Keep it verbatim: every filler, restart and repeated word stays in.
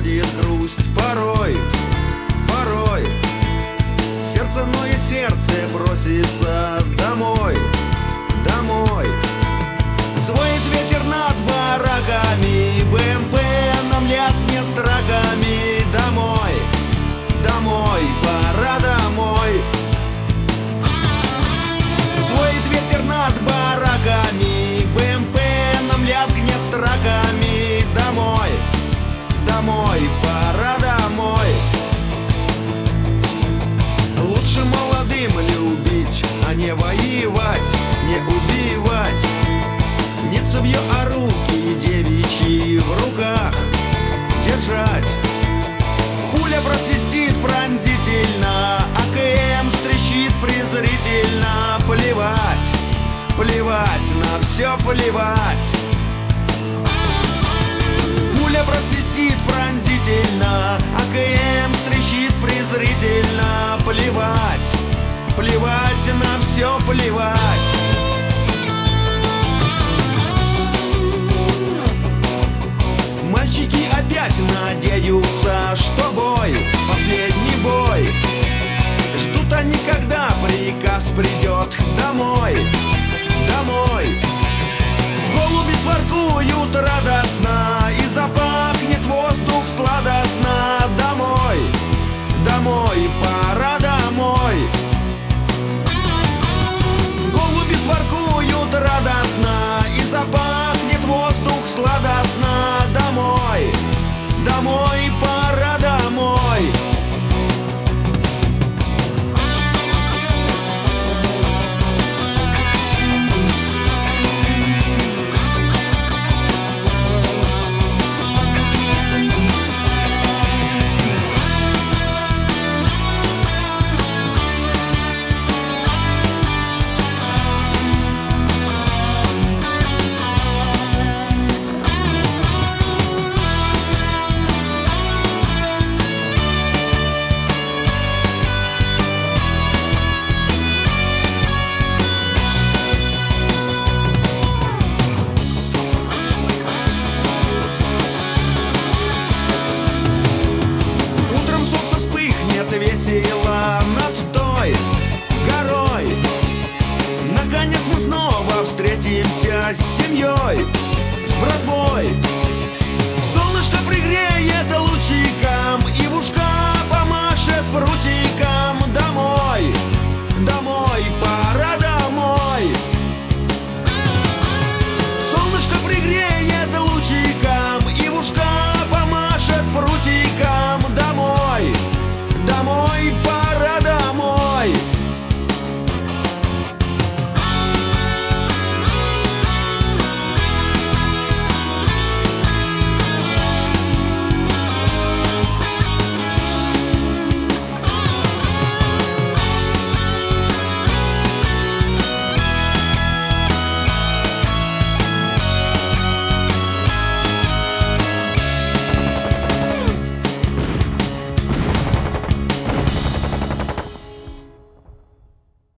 приходит грусть порой, порой. Сердце ноет, сердце просится домой, домой. Звонит ветер над бараками, БМП нам лязгнет траками. Домой, домой, пора домой. Звонит ветер над бараками, БМП нам лязгнет траками. Домой, домой, пора домой. Лучше молодым любить, а не воевать, не убивать. Не цевьё, а руки девичьи в руках держать. Пуля просвистит пронзительно, АКМ стрещит презрительно. Плевать, плевать, на все плевать. Пуля просвистит пронзительно, АКМ стрещит презрительно. Плевать, плевать, на все плевать. Мальчики опять надеются, что бой, последний бой. Ждут они, когда приказ придет домой, домой. Голуби своркуют радостно, и запахнет воздух сладостно. Домой, домой, пора домой. Голуби своркуют радостно, и запахнет воздух сладостно. Домой, домой, пора домой. Весело над той горой. Наконец мы снова встретимся с семьей.